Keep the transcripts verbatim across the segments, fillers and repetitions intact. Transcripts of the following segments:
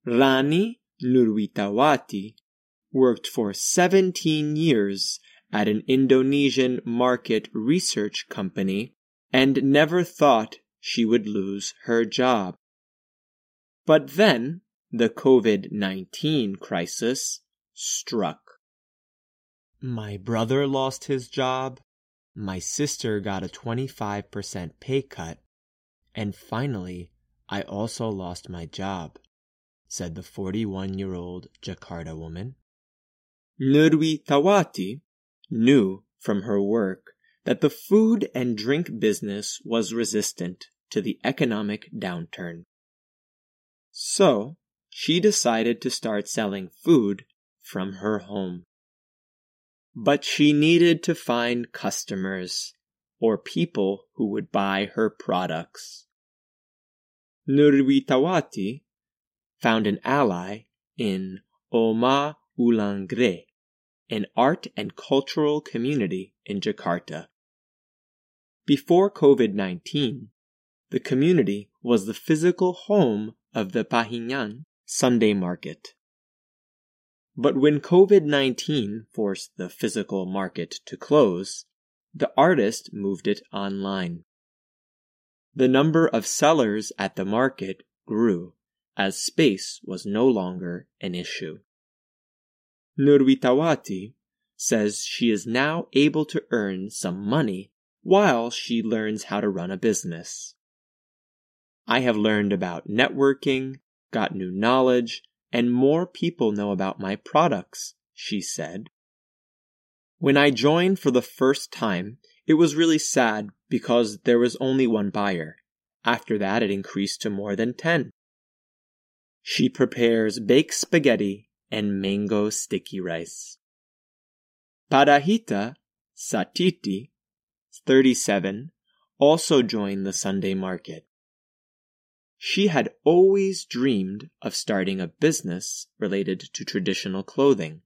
Rani Nurwitawati worked for seventeen years at an Indonesian market research company and never thought she would lose her job. But then the COVID nineteen crisis struck. My brother lost his job, my sister got a twenty-five percent pay cut, and finally, I also lost my job, said the forty-one-year-old Jakarta woman. Nurwitawati knew from her work that the food and drink business was resistant to the economic downturn. So, she decided to start selling food from her home. But she needed to find customers, or people who would buy her products. Nurwitawati found an ally in Oma Ulangre, an art and cultural community in Jakarta. Before COVID nineteen, the community was the physical home of the Pahinyan Sunday market. But when COVID nineteen forced the physical market to close, the artist moved it online. The number of sellers at the market grew as space was no longer an issue. Nurwitawati says she is now able to earn some money while she learns how to run a business. I have learned about networking, got new knowledge, and more people know about my products, she said. When I joined for the first time, it was really sad because there was only one buyer. After that, it increased to more than ten. She prepares baked spaghetti and mango sticky rice. Parahita Satiti, thirty-seven, also joined the Sunday market. She had always dreamed of starting a business related to traditional clothing.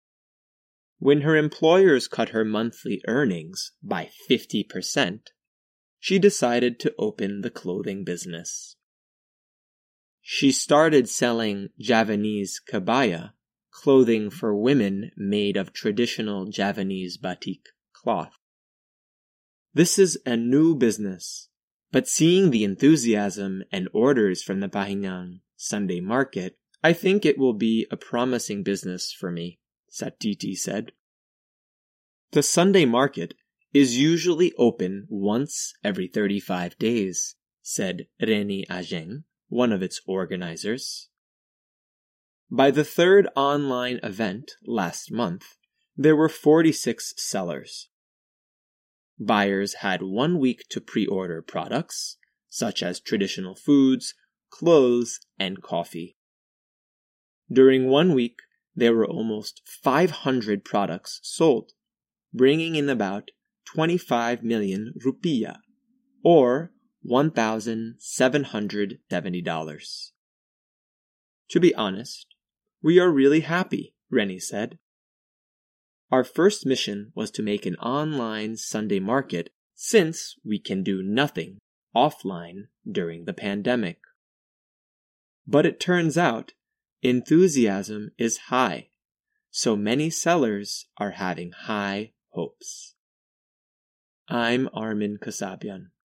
When her employers cut her monthly earnings by fifty percent, she decided to open the clothing business. She started selling Javanese kebaya, clothing for women made of traditional Javanese batik cloth. This is a new business, but seeing the enthusiasm and orders from the Pahinyan Sunday market, I think it will be a promising business for me, Satiti said. The Sunday market is usually open once every thirty-five days, said Reni Ajeng, one of its organizers. By the third online event last month, there were forty-six sellers. Buyers had one week to pre-order products, such as traditional foods, clothes, and coffee. During one week, there were almost five hundred products sold, bringing in about twenty-five million rupiah, or one thousand seven hundred seventy dollars. To be honest, we are really happy, Reni said. Our first mission was to make an online Sunday market since we can do nothing offline during the pandemic. But it turns out enthusiasm is high, so many sellers are having high hopes. I'm Armin Kasabian.